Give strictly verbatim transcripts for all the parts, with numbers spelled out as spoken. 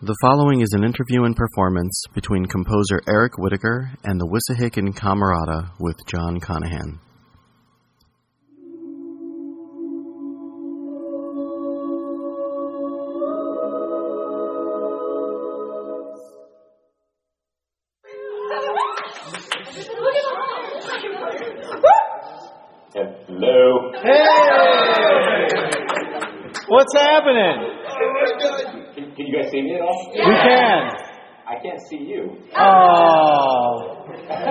The following is an interview and performance between composer Eric Whitacre and the Wissahickon Camerata with John Conahan. Hello. Hey! What's happening? Can, can you guys see me at all? We can. I can't see you. Oh.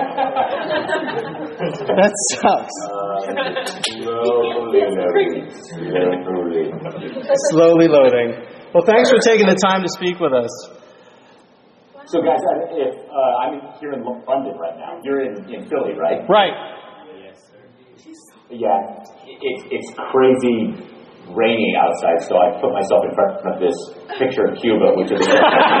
That sucks. Uh, slowly loading. Slowly. Slowly loading. Well, thanks for taking the time to speak with us. So, guys, if uh, I'm here in London right now, you're in, in Philly, right? Right. Yeah. It, it's crazy rainy outside, so I put myself in front of this picture of Cuba, which is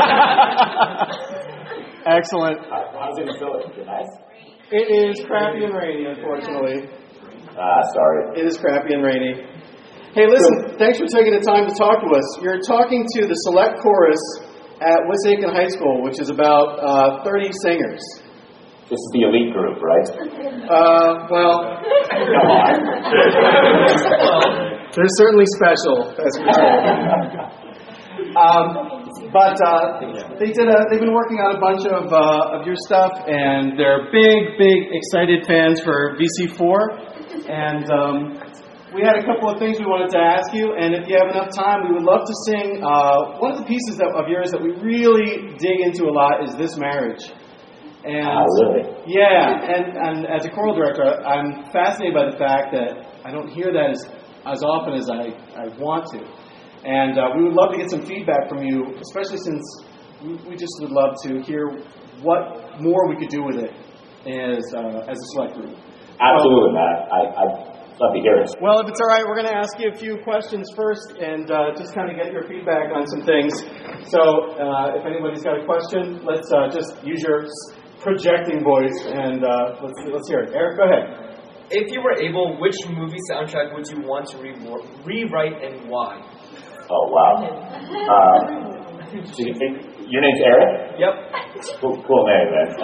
excellent. How, how's it in Philly? Is it nice? It is crappy and rainy, unfortunately. Ah, sorry. It is crappy and rainy. Hey, listen, thanks for taking the time to talk to us. You're talking to the select chorus at Wissahickon High School, which is about uh, thirty singers. This is the elite group, right? Uh, well, Come on. they're certainly special, that's for sure. Um, but uh, they did. A, they've been working on a bunch of uh, of your stuff, and they're big, big, excited fans for V C four. And um, we had a couple of things we wanted to ask you. And if you have enough time, we would love to sing uh, one of the pieces that, of yours that we really dig into a lot is "This Marriage." And oh, really? yeah, and, and as a choral director, I'm fascinated by the fact that I don't hear that as, as often as I, I want to. And uh, we would love to get some feedback from you, especially since we, we just would love to hear what more we could do with it as, uh, as a select group. Absolutely, um, Matt. I, I'd love to hear it. Well, if it's all right, we're going to ask you a few questions first and uh, just kind of get your feedback on some things. So uh, if anybody's got a question, let's uh, just use your projecting voice, and uh, let's let's hear it. Eric, go ahead. If you were able, which movie soundtrack would you want to re- rewrite and why? Oh, wow. Uh, so you think, your name's Eric? Yep. Cool, cool name, man. Uh,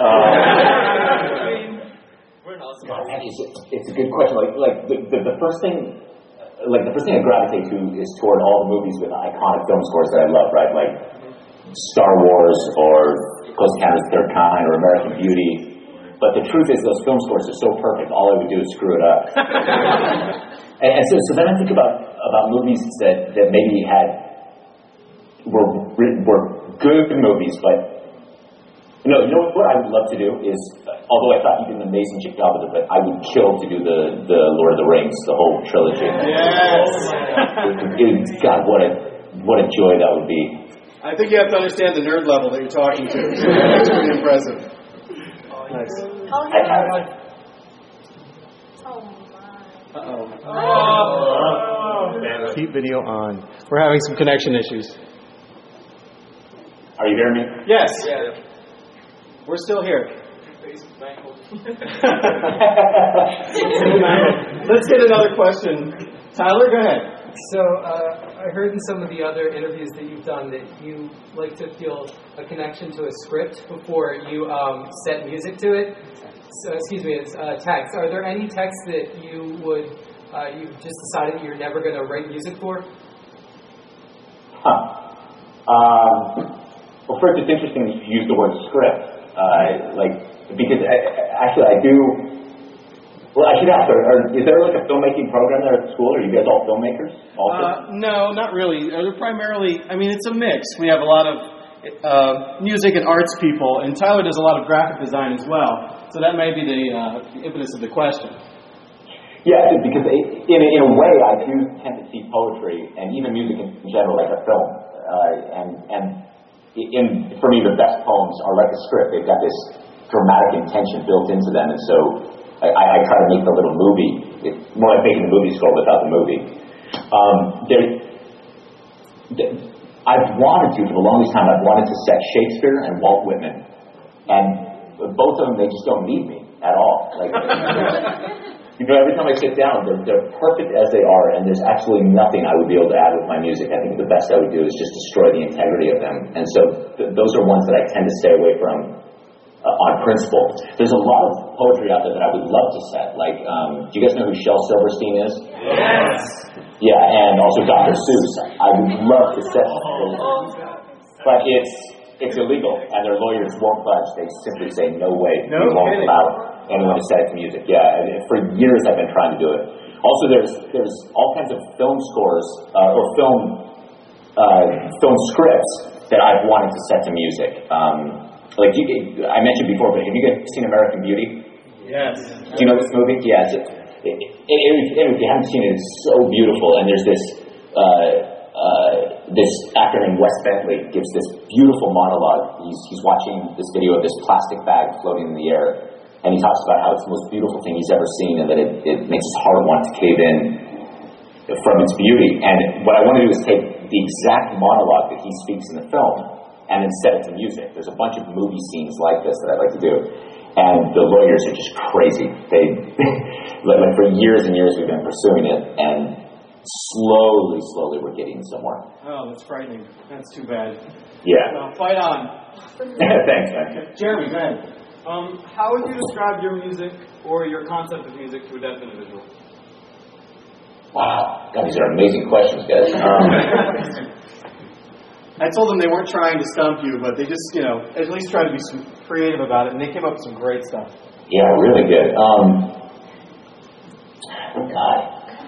We're an awesome God, it's, it's a good question. Like, like the, the, the first thing, like the first thing I gravitate to is toward all the movies with iconic film scores that I love, right? Like Star Wars or Close Encounters of the Third Kind or American Beauty. But the truth is those film scores are so perfect, all I would do is screw it up. and, and so, so then I think about, about movies that, that maybe had were were good movies, but you know, you know what I would love to do is, although I thought you did an amazing job with it, but I would kill to do the, the Lord of the Rings, the whole trilogy. Yes. it, it, God, what a what a joy that would be. I think you have to understand the nerd level that you're talking to. That's pretty impressive. Nice. I have. Uh-oh. Oh. Keep video on. We're having some connection issues. Are you hearing me? Yes. Yeah. We're still here. Let's get another question. Tyler, go ahead. So uh, I heard in some of the other interviews that you've done that you like to feel a connection to a script before you um, set music to it. So excuse me, it's uh, text. Are there any texts that you would uh, you've just decided that you're never going to write music for? Huh. Um, well, first, it's interesting that you use the word script. Uh, like, because I, actually I do. Well, I should ask, are, are, is there like a filmmaking program there at school? Are you guys all filmmakers? Uh, no, not really. They're primarily, I mean, it's a mix. We have a lot of uh, music and arts people, and Tyler does a lot of graphic design as well. So that may be the, uh, the impetus of the question. Yeah, because in, in a way, I do tend to see poetry and even music in general like a film. Uh, and and in, for me, the best poems are like a script. They've got this dramatic intention built into them, and so I, I try to make the little movie. It's more like making the movie score without the movie. Um, there, there, I've wanted to, for the longest time, I've wanted to set Shakespeare and Walt Whitman. And both of them, they just don't need me at all. Like, You know, every time I sit down, they're, they're perfect as they are, and there's absolutely nothing I would be able to add with my music. I think the best I would do is just destroy the integrity of them. And so th- those are ones that I tend to stay away from uh, on principle. There's a lot of poetry out there that I would love to set. Like, um, do you guys know who Shel Silverstein is? Yes. Yeah, and also Doctor Seuss. I would love to set those. But it's it's illegal, and their lawyers won't budge. They simply say, no way, No we won't kidding. allow anyone to set it to music. Yeah, and for years I've been trying to do it. Also, there's there's all kinds of film scores uh, or film uh, film scripts that I've wanted to set to music. Um, like you, I mentioned before, but have you guys seen American Beauty? Yes. Do you know this movie? Yeah. It's, it, it, it, if you haven't seen it, it's so beautiful. And there's this uh, uh, this actor named Wes Bentley gives this beautiful monologue. He's he's watching this video of this plastic bag floating in the air. And he talks about how it's the most beautiful thing he's ever seen, and that it, it makes his heart want to cave in from its beauty. And what I want to do is take the exact monologue that he speaks in the film and then set it to music. There's a bunch of movie scenes like this that I'd like to do. And the lawyers are just crazy. They, like, like for years and years we've been pursuing it, and slowly, slowly we're getting somewhere. Oh, that's frightening. That's too bad. Yeah. Well, fight on. Thanks, man. Jeremy, go ahead. Um, how would you describe your music or your concept of music to a deaf individual? Wow. God, these are amazing questions, guys. Um, I told them they weren't trying to stump you, but they just, you know, at least try to be some creative about it, and they came up with some great stuff. yeah, really good. Um, God.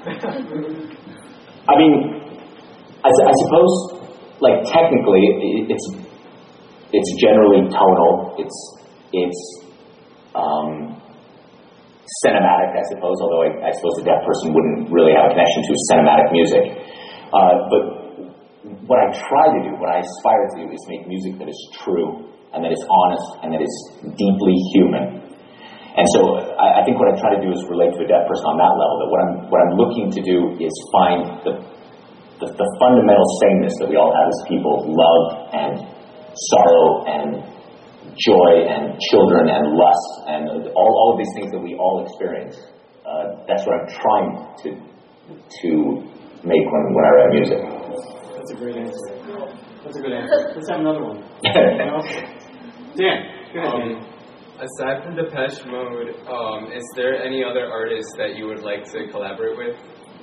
I mean, I, I suppose, like, technically, it, it's it's generally tonal. It's it's um, cinematic, I suppose. Although I, I suppose a deaf person wouldn't really have a connection to cinematic music. Uh, but what I try to do, what I aspire to do, is make music that is true and that is honest and that is deeply human. And so I, I think what I try to do is relate to a deaf person on that level. That what I'm what I'm looking to do is find the the, the fundamental sameness that we all have as people: love and sorrow and joy and children and lust and all all of these things that we all experience. Uh, that's what I'm trying to to make when when I write music. That's a great answer. That's a good answer. Let's have another one. Dan, go ahead, Um, Dan. Aside from Depeche Mode, um, is there any other artists that you would like to collaborate with?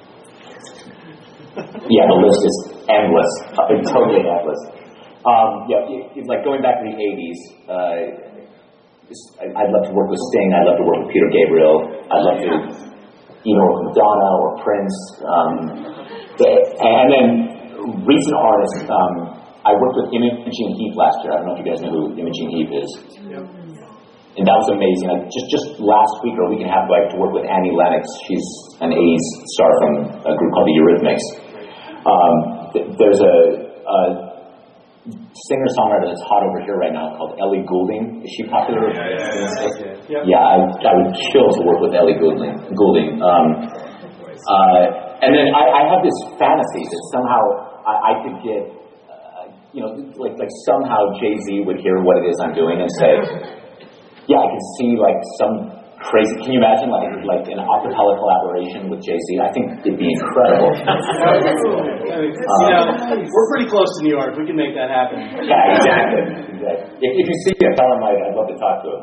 Yeah, the list is endless. Uh, totally endless. Um, yeah, it, it's like going back to the eighties. Uh, I'd love to work with Sting. I'd love to work with Peter Gabriel. I'd love to, you know, work with Madonna or Prince. Um, and then recent artists. Um, I worked with Imogen Heap last year. I don't know if you guys know who Imogen Heap is. Yep. And that was amazing. I, just just last week or a week and a half ago, I got to work with Annie Lennox. She's an eighties star from a group called the Eurythmics. Um, th- there's a, a singer-songwriter that's hot over here right now called Ellie Goulding. Is she popular? Yeah, yeah, yeah. Yeah, I, I would kill to work with Ellie Goulding. Goulding. Um, uh, and then I, I have this fantasy that somehow I, I could get, uh, you know, like like somehow Jay-Z would hear what it is I'm doing and say, yeah, I can see like some crazy. Can you imagine like like an acapella collaboration with Jay-Z? I think it'd be incredible. You know, we're pretty close to New York. We can make that happen. Yeah, exactly. exactly. If, if you see him, tell him I'd, I'd love to talk to him.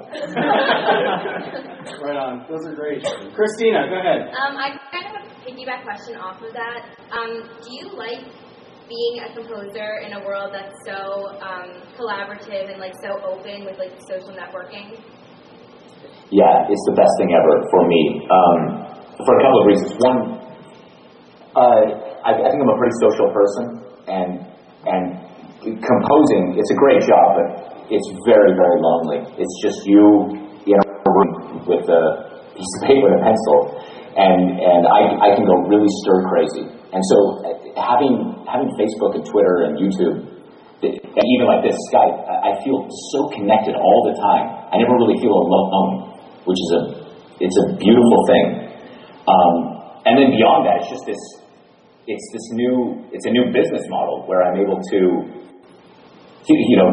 Right on. Those are great. Christina, go ahead. Um, I kind of have a piggyback question off of that. Um, do you like being a composer in a world that's so um, collaborative and like so open with like social networking? Yeah, it's the best thing ever for me. Um, for a couple of reasons. One, uh, I, I think I'm a pretty social person, and and composing, it's a great job, but it's very, very lonely. It's just you in a room with a piece of paper and a pencil, and and I, I can go really stir crazy. And so having having Facebook and Twitter and YouTube, and even like this Skype, I feel so connected all the time. I never really feel alone, which is a it's a beautiful thing. Um, and then beyond that, it's just this it's this new it's a new business model where I'm able to you know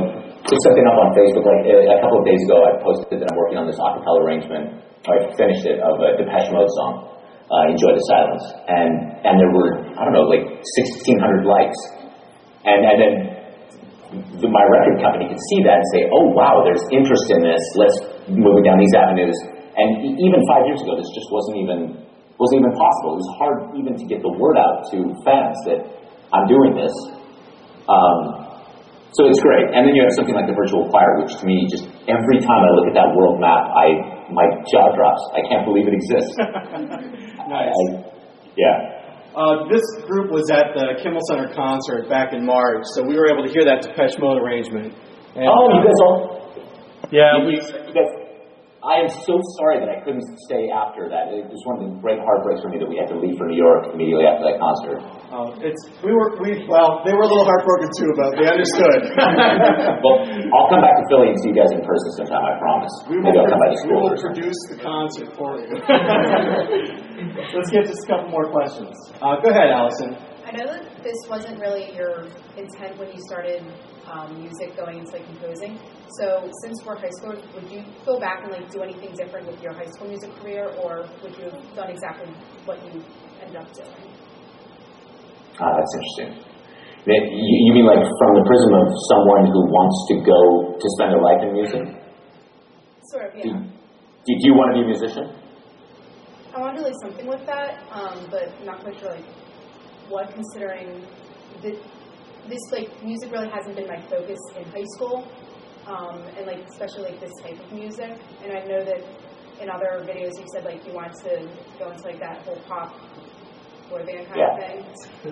put something up on Facebook. Like a couple of days ago, I posted that I'm working on this a cappella arrangement. I finished it of a Depeche Mode song, uh, "Enjoy the Silence," and and there were I don't know like sixteen hundred likes, and and then the, my record company could see that and say, "Oh wow, there's interest in this. Let's move it down these avenues." And e- even five years ago, this just wasn't even wasn't even possible. It was hard even to get the word out to fans that I'm doing this. Um, so it's great. And then you have something like the virtual choir, which to me, just every time I look at that world map, I my jaw drops. I can't believe it exists. Nice. I, yeah. Uh, this group was at the Kimmel Center concert back in March, so we were able to hear that Depeche Mode arrangement. And, oh, you guys all? Yeah, you, we. You guys, I am so sorry that I couldn't stay after that. It was one of the great heartbreaks for me that we had to leave for New York immediately after that concert. Uh, it's we were we well they were a little heartbroken too, but they understood. Well, I'll come back to Philly and see you guys in person sometime. I promise. We Maybe will, I'll come by the we school. will produce the concert for you. Let's get just a couple more questions. Uh, go ahead, Allison. I know that this wasn't really your intent when you started um, music going into like composing. So since we're high school, would you go back and like do anything different with your high school music career, or would you have done exactly what you ended up doing? Ah, that's interesting. You, you mean like from the prism of someone who wants to go to spend their life in music? Sort of, yeah. Do, do you want to be a musician? I want to do like something with that, um, but not quite sure like what, considering that this like music really hasn't been my focus in high school, um, and like especially like this type of music. And I know that in other videos you said like you wanted to go into like that whole pop boy band kind yeah. of thing.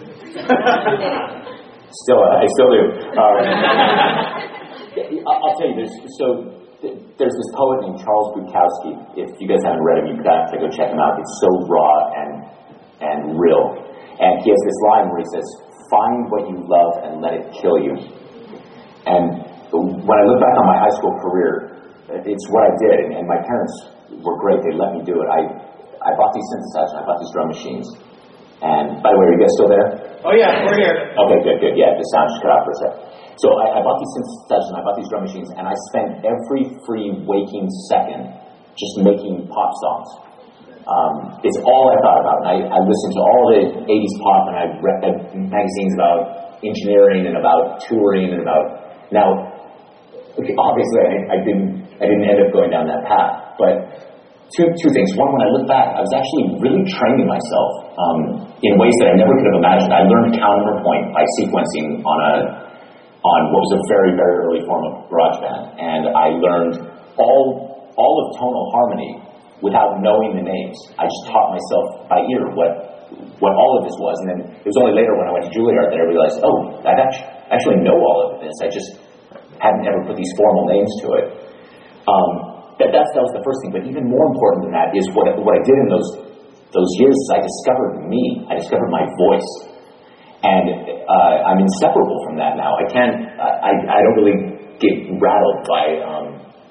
Still, I still do. Um, I'll tell you, there's so there's this poet named Charles Bukowski. If you guys haven't read him, you've got to go check him out. It's so raw and and real. And he has this line where he says, "Find what you love and let it kill you." And when I look back on my high school career, it's what I did. And, and my parents were great. They let me do it. I, I bought these synthesizers. I bought these drum machines. And by the way, are you guys still there? Oh, yeah, we're here. Okay, good, good. Yeah, the sound just cut off for a sec. So I, I bought these synthesizers and I bought these drum machines. And I spent every free waking second just making pop songs. Um, it's all I thought about. And I, I listened to all the eighties pop, and I read magazines about engineering and about touring and about. Now, okay, obviously, I, I didn't. I didn't end up going down that path. But two two things. One, when I look back, I was actually really training myself um, in ways that I never could have imagined. I learned counterpoint by sequencing on a on what was a very very early form of GarageBand, and I learned all all of tonal harmony without knowing the names. I just taught myself by ear what what all of this was, and then it was only later when I went to Juilliard that I realized, oh, I actually know all of this. I just hadn't ever put these formal names to it. Um, that, that's, that was the first thing, but even more important than that is what, what I did in those those years is I discovered me. I discovered my voice, and uh, I'm inseparable from that now. I can't. I, I don't really get rattled by. Um,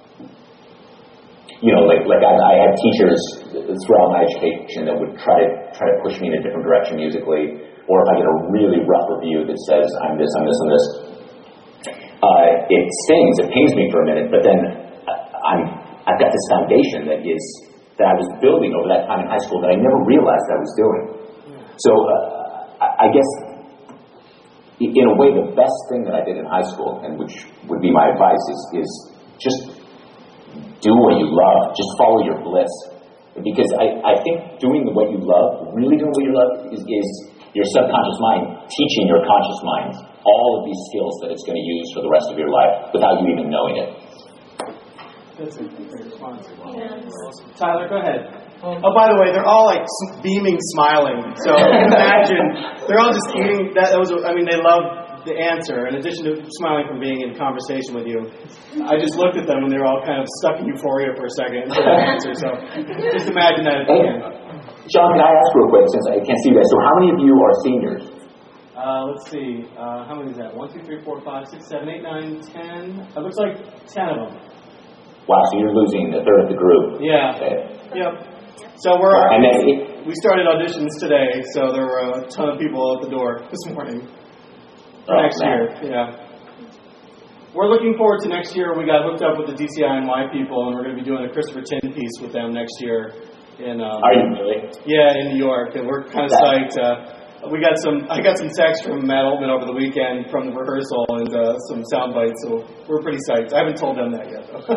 You know, like like I, I had teachers throughout my education that would try to try to push me in a different direction musically, or if I get a really rough review that says I'm this, I'm this, I'm this, uh, it stings, it pains me for a minute, but then I'm I've got this foundation that is that I was building over that time in high school that I never realized I was doing. So uh, I, I guess in a way the best thing that I did in high school, and which would be my advice, is is just do what you love. Just follow your bliss. Because I, I think doing what you love, really doing what you love, is, is your subconscious mind teaching your conscious mind all of these skills that it's going to use for the rest of your life without you even knowing it. That's a great response. Tyler, go ahead. Oh, by the way, they're all like beaming, smiling. So imagine they're all just eating. That, that was. I mean, they love the answer. In addition to smiling from being in conversation with you, I just looked at them and they were all kind of stuck in euphoria for a second until the answer. So just imagine that at the end. John, can I ask real quick, since I can't see you guys? So how many of you are seniors? Uh, let's see. Uh, how many is that? One, two, three, four, five, six, seven, eight, nine, ten. It looks like ten of them. Wow, so you're losing a third of the group. Yeah. Okay. Yep. So we're and then it, we started auditions today, so there were a ton of people at the door this morning. For oh, next man. year, yeah. we're looking forward to next year. We got hooked up with the D C I N Y people, and we're going to be doing a Christopher Tin piece with them next year. In, um, Are you really? Yeah, in New York, and we're kind of psyched. Uh, we got some. I got some text from Matt Altman over the weekend from the rehearsal and uh, some sound bites, so we're pretty psyched. I haven't told them that yet, though.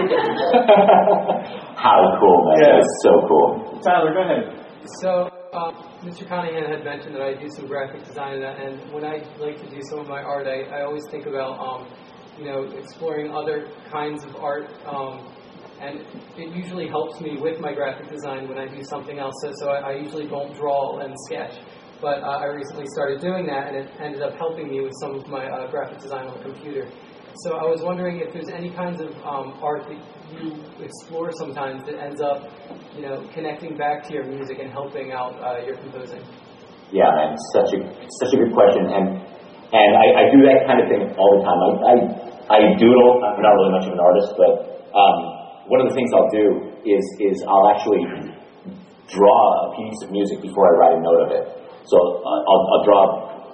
How cool, man! Yeah. That's so cool. Tyler, go ahead. So, um, Mister Conahan had mentioned that I do some graphic design, and when I like to do some of my art, I, I always think about, um, you know, exploring other kinds of art. Um, And it usually helps me with my graphic design when I do something else. So, so I, I usually don't draw and sketch. But uh, I recently started doing that, and it ended up helping me with some of my uh, graphic design on the computer. So I was wondering if there's any kinds of um, art that you explore sometimes that ends up, you know, connecting back to your music and helping out uh, your composing. Yeah, man, such a such a good question, and and I, I do that kind of thing all the time. I I, I doodle. I'm not really much of an artist, but. Um, One of the things I'll do is is I'll actually draw a piece of music before I write a note of it. So uh, I'll, I'll draw.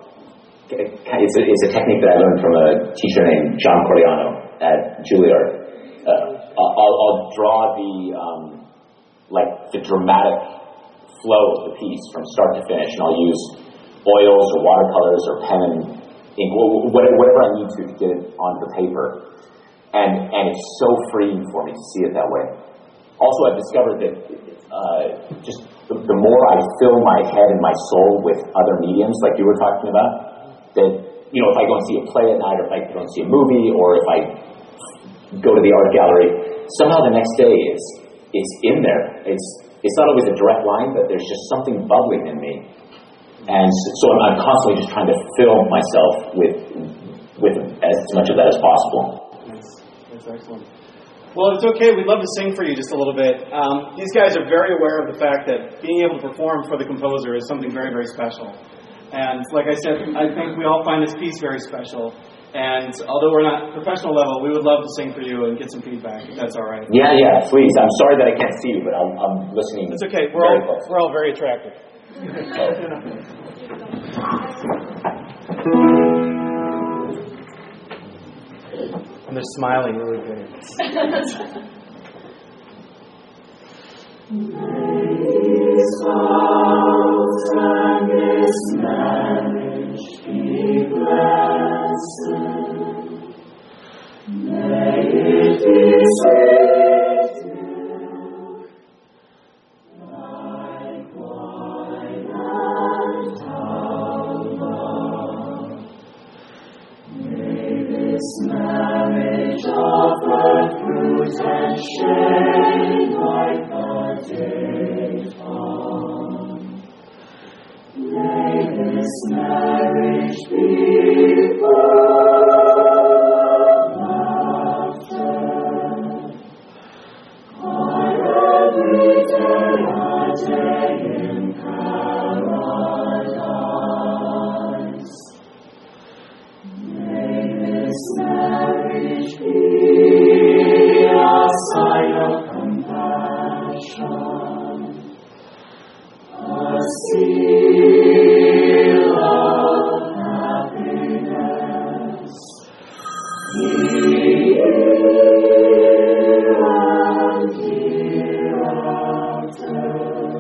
It's a, it's a technique that I learned from a teacher named John Coriano at Juilliard. Uh, I'll, I'll draw the um, like the dramatic flow of the piece from start to finish, and I'll use oils or watercolors or pen and ink, whatever I need to to get it onto the paper. And and it's so freeing for me to see it that way. Also, I've discovered that uh, just the, the more I fill my head and my soul with other mediums, like you were talking about, that, you know, if I go and see a play at night, or if I go and see a movie, or if I go to the art gallery, somehow the next day it's it's in there. It's it's not always a direct line, but there's just something bubbling in me, and so I'm, I'm constantly just trying to fill myself with with as much of that as possible. Excellent. Well, it's okay. We'd love to sing for you just a little bit. Um, these guys are very aware of the fact that being able to perform for the composer is something very, very special. And like I said, I think we all find this piece very special. And although we're not professional level, we would love to sing for you and get some feedback, if that's all right. Yeah, yeah, please. I'm sorry that I can't see you, but I'm, I'm listening. It's okay. We're all, close. We're all very attractive. And they're smiling really big. This house and this marriage be blessed. May it be sweet milk, like wine and love. May this marriage offer fruit and shade like the date palm. May this marriage be full of laughter. For every day a day in paradise. May this marriage be a sign of compassion, a seal of happiness. Here and hereafter.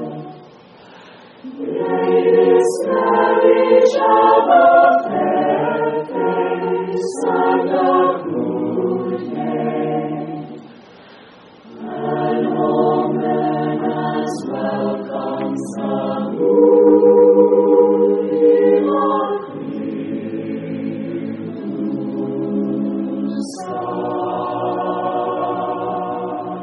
May this marriage have a fair face and a good name, an omen as welcomes the moon in a clear sky.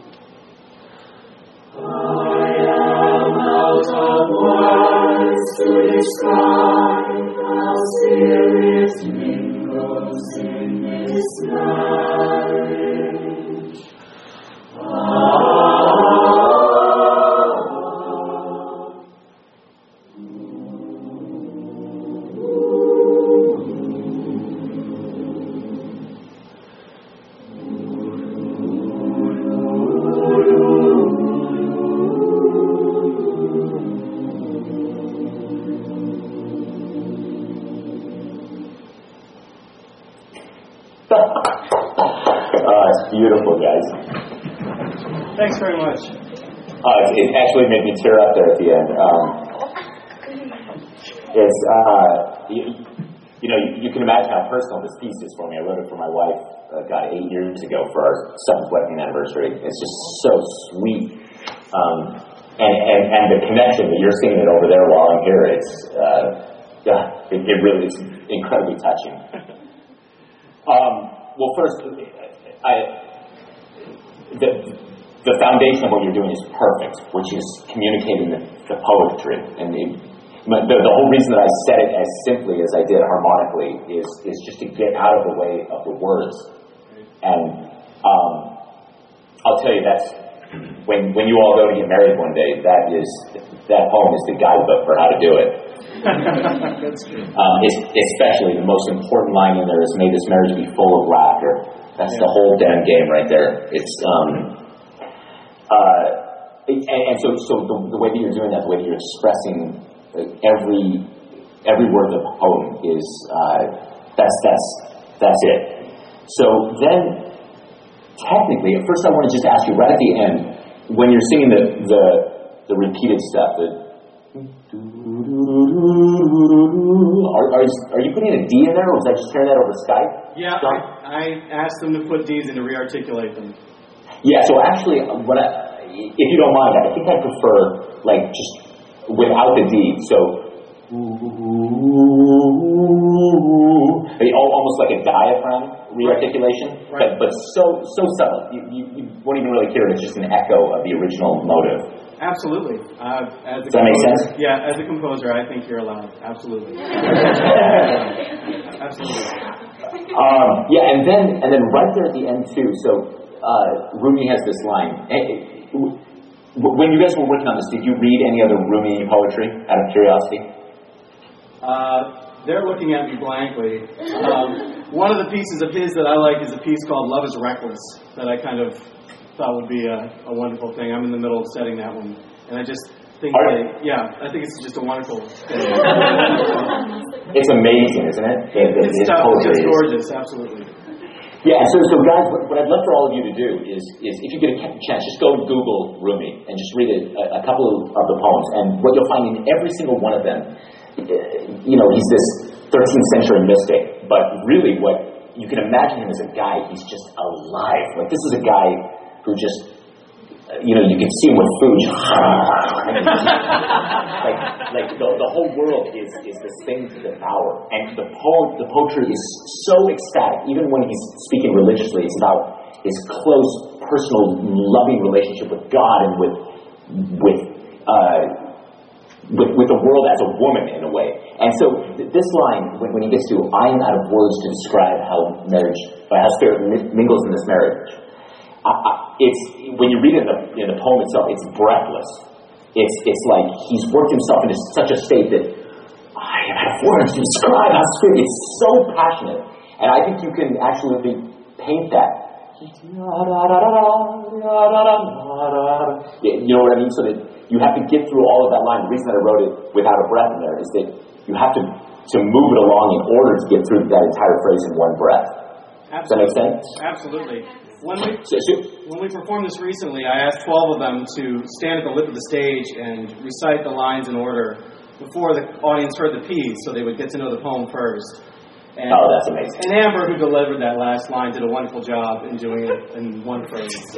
I am out of words to describe how spirit mingles in this marriage. Ah. uh, it's beautiful, guys. Thanks very much. Uh, it actually made me tear up there at the end. Um, it's, uh, you, you know, you, you can imagine how personal this piece is for me. I wrote it for my wife, uh, God, eight years ago for our seventh wedding anniversary. It's just so sweet. Um, and, and, and the connection that you're seeing it over there while I'm here, it's, uh, yeah, it, it really is incredibly touching. Um, well, first, I, the, the foundation of what you're doing is perfect, which is communicating the, the poetry. And it, the, the whole reason that I said it as simply as I did harmonically is, is just to get out of the way of the words. And um, I'll tell you, that's when when you all go to get married one day, that is that poem is the guidebook for how to do it. That's true. Um, it's, especially the most important line in there is, "May this marriage be full of laughter." That's yeah. the whole damn game right there. It's um, uh, and, and so so the, the way that you're doing that, the way that you're expressing uh, every every word of the poem is uh, that's that's that's it. So then, technically, at first I want to just ask you right at the end, when you're singing the the, the repeated stuff, the Are, are, are you putting a D in there, or was I just hearing that over Skype? Yeah, I, I asked them to put Ds in to re-articulate them. Yeah, so actually, what I, if you don't mind, I think I prefer, like, just without the D. So, almost like a diaphragm re-articulation, right. but, but so so subtle. You, you, you won't even really hear it. It's just an echo of the original motive. Absolutely. Uh, as a Does that make sense? Yeah, as a composer, I think you're allowed. Absolutely. Absolutely. Um, yeah, and then and then right there at the end too. So uh, Rumi has this line. When you guys were working on this, did you read any other Rumi poetry out of curiosity? Uh, they're looking at me blankly. Um, one of the pieces of his that I like is a piece called "Love Is Reckless" that I kind of thought would be a, a wonderful thing. I'm in the middle of setting that one, and I just think, that, yeah, I think it's just a wonderful thing. It's amazing, isn't it? It, it, it's it tough, it's is. gorgeous, absolutely. Yeah, so so guys, what, what I'd love for all of you to do is is if you get a chance, just go and Google Rumi and just read a, a couple of, of the poems, and what you'll find in every single one of them, you know, he's this thirteenth century mystic, but really what you can imagine him as a guy, he's just alive. Like, this is a guy who just, you know, you can see him with food. like, like the, the whole world is, is this thing to devour. And the poem, the poetry is so ecstatic. Even when he's speaking religiously, it's about his close, personal, loving relationship with God and with, with, uh, with, with the world as a woman, in a way. And so th- this line, when, when he gets to, "I am out of words to describe how marriage, or how spirit mi- mingles in this marriage," I, I, it's when you read it in the, in the poem itself, it's breathless. It's it's like he's worked himself into such a state that I am out of words to describe how spirit. It's so passionate, and I think you can actually paint that. You know what I mean? So that you have to get through all of that line. The reason that I wrote it without a breath in there is that you have to to move it along in order to get through that entire phrase in one breath. Absolutely. Does that make sense? Absolutely. When we, when we performed this recently, I asked twelve of them to stand at the lip of the stage and recite the lines in order before the audience heard the piece, so they would get to know the poem first. And, oh, that's amazing. And Amber, who delivered that last line, did a wonderful job in doing it in one phrase. So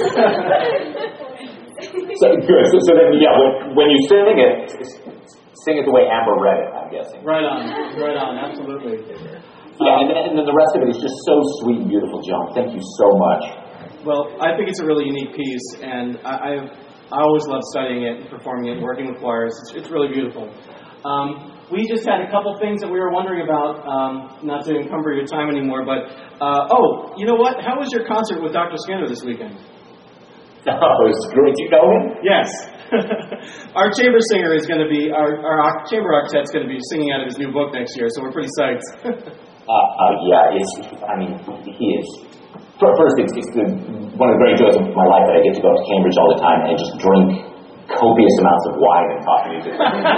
good. So, so then, yeah, when, when you sing it, sing it the way Amber read it, I'm guessing. Right on. Right on. Absolutely. Yeah, and then, and then the rest of it is just so sweet and beautiful, John. Thank you so much. Well, I think it's a really unique piece, and I I've, I always love studying it, performing it, working with choirs. It's, it's really beautiful. Um, we just had a couple things that we were wondering about, um, not to encumber your time anymore, but, uh, oh, you know what? How was your concert with Doctor Skinner this weekend? Oh, it's great. Do you know him? Yes. Our chamber singer is going to be, our, our chamber octet's going to be singing out of his new book next year, so we're pretty psyched. Uh, uh, yeah, it's, I mean, he is. First, it's, it's the, one of the great joys of my life that I get to go to Cambridge all the time and just drink copious amounts of wine and talk music.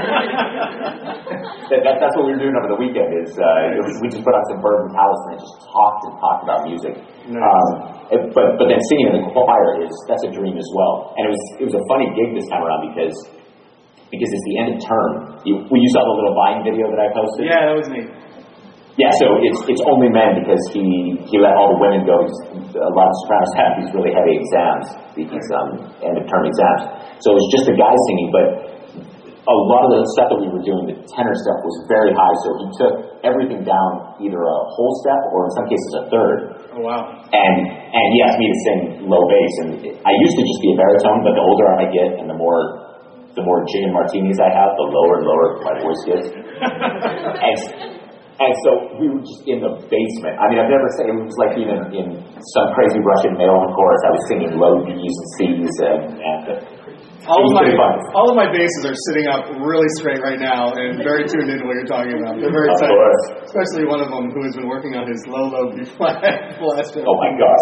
that, that, that's what we were doing over the weekend. Is uh, it was, we just put on some bourbon Talisman and just talked and talked about music. Nice. Um, it, but but then singing in the choir is that's a dream as well. And it was it was a funny gig this time around because because it's the end of term. You, well, you saw the little Vine video that I posted. Yeah, that was neat. Yeah, so it's it's only men because he, he let all the women go. A lot of sopranos have these really heavy exams, these um, end of term exams. So it was just the guys singing, but a lot of the stuff that we were doing, the tenor stuff, was very high. So he took everything down either a whole step or in some cases a third. Oh wow! And and he asked me to sing low bass, and I used to just be a baritone, but the older I get and the more the more gin martinis I have, the lower and lower my voice gets. and, And so we were just in the basement. I mean, I've never said it was like being in, in some crazy Russian male chorus. I was singing low D's and C's, and, and all of my fun. all of my basses are sitting up really straight right now and very tuned into what you're talking about. They're very of tight. Course. Especially one of them who has been working on his low low B flat blaster. Oh my God!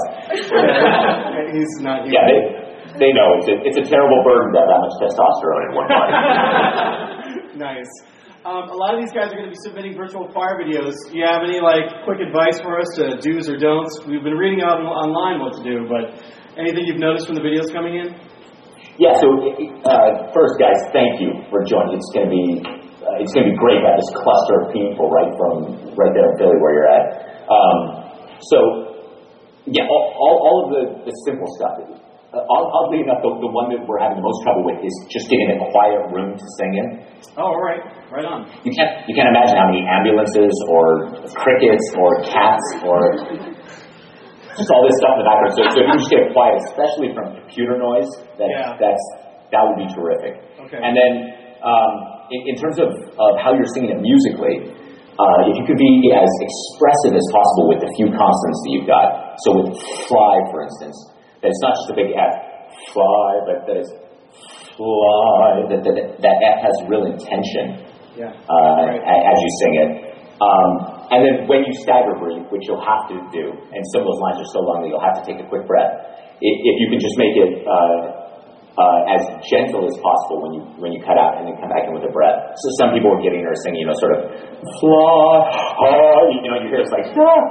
He's not here. Yeah, they they know it's a, it's a terrible burden to have that much testosterone in one body. Nice. Um, a lot of these guys are going to be submitting virtual choir videos. Do you have any like quick advice for us to do's or don'ts? We've been reading out online what to do, but anything you've noticed from the videos coming in? Yeah. So uh, first, guys, thank you for joining. It's going to be uh, it's going to be great to have this cluster of people right from right there in Philly where you're at. Um, so yeah, all, all, all of the, the simple stuff. Uh, oddly enough, the, the one that we're having the most trouble with is just getting a quiet room to sing in. Oh, all right. Right on. You can't you can't imagine how many ambulances or crickets or cats or just all this stuff in the background. So, so if you just get quiet, especially from computer noise, that yeah. that's that would be terrific. Okay. And then um, in, in terms of, of how you're singing it musically, uh, if you could be as expressive as possible with the few consonants that you've got. So with fly, for instance, that it's not just a big F, fly, but that it's fly, that, that, that F has real intention. Yeah. Uh, right. As you sing it. Um, and then when you stagger breathe, which you'll have to do, and some of those lines are so long that you'll have to take a quick breath, if, if you can just make it uh, uh, as gentle as possible when you when you cut out and then come back in with a breath. So some people are getting or singing, you know, sort of, fly, high, you know, you hear it's like, ah.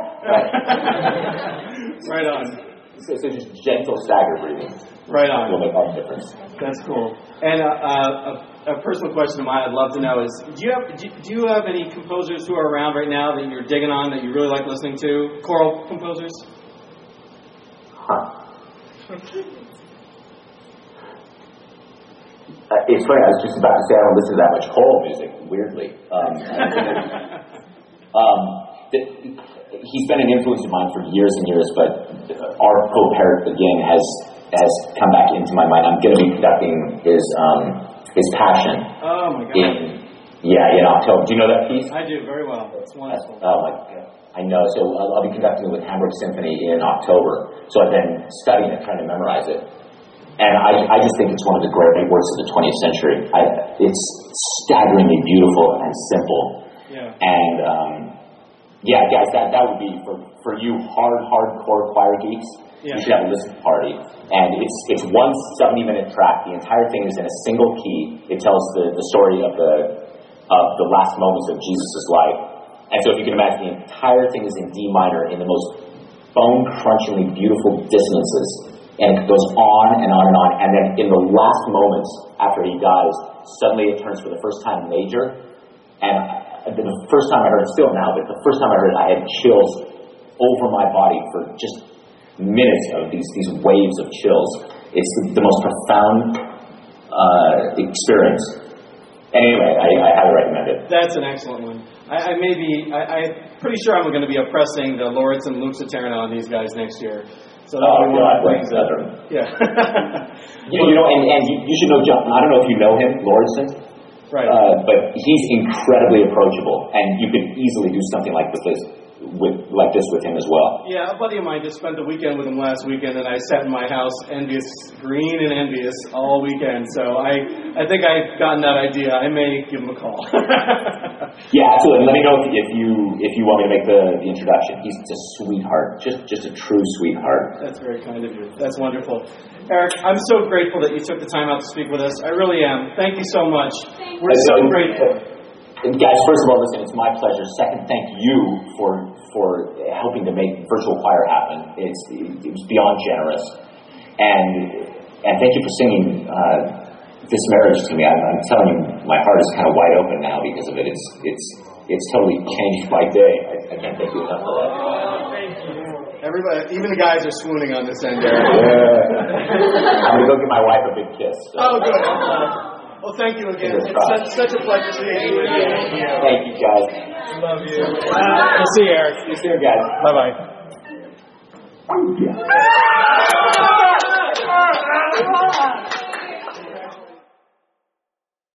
Right on. So, so just gentle stagger breathing. Right on. Will make all the difference. That's cool. And uh, uh, a, a personal question of mine I'd love to know is, do you have do, do you have any composers who are around right now that you're digging on, that you really like listening to? Choral composers? Huh. Uh, it's funny, I was just about to say I don't listen to that much choral music, weirdly. Um, um, the, he's been an influence of mine for years and years, but our Pope Herrick, again, has has come back into my mind. I'm going to be conducting his um, his Passion. Oh my God! In, yeah, in October. Do you know that piece? I do very well. It's wonderful. Uh, oh my God, I know. So I'll, I'll be conducting it with Hamburg Symphony in October. So I've been studying it, trying to memorize it, and I I just think it's one of the great works of the twentieth century. I, it's staggeringly beautiful and simple. Yeah. And um, yeah, guys, that that would be for for you hard hardcore choir geeks. Yeah. You should have a listen party. And it's it's one seventy-minute track. The entire thing is in a single key. It tells the, the story of the of the last moments of Jesus' life. And so if you can imagine, the entire thing is in D minor in the most bone-crunchingly beautiful dissonances. And it goes on and on and on. And then in the last moments after he dies, suddenly it turns for the first time major. And the first time I heard it, still now, but the first time I heard it, I had chills over my body for just minutes of these these waves of chills. It's the, the most profound uh, experience. Anyway, I, I highly recommend it. That's an excellent one. I, I may be, I, I'm pretty sure I'm going to be oppressing the Lawrence and Luke Saterna on these guys next year. So that'll oh, be one God, of the things that, yeah. you, you know, and, and you, you should know John. I don't know if you know him, Lauritsen. Right. Uh, but he's incredibly approachable, and you could easily do something like with this with like this with him as well. Yeah, a buddy of mine just spent the weekend with him last weekend, and I sat in my house envious, green and envious all weekend. So I, I think I've gotten that idea. I may give him a call. Yeah, absolutely. Let me know if, if you if you want me to make the, the introduction. He's just a sweetheart, just just a true sweetheart. That's very kind of you. That's wonderful. Eric, I'm so grateful that you took the time out to speak with us. I really am. Thank you so much. We're so grateful. And guys, first of all, listen, it's my pleasure. Second, thank you for for helping to make Virtual Choir happen. It's it was beyond generous, and and thank you for singing uh, This Marriage to me. I'm, I'm telling you, my heart is kind of wide open now because of it. It's it's it's totally changed my day. I, I can't thank you enough for that. Thank you. Everybody, even the guys are swooning on this end, Eric. Yeah. I'm gonna go give my wife a big kiss. So. Oh, good. Well, thank you again. It's such, such a pleasure seeing you again. Thank you, guys. Love you. We'll see you, Eric. See you, guys. Bye-bye.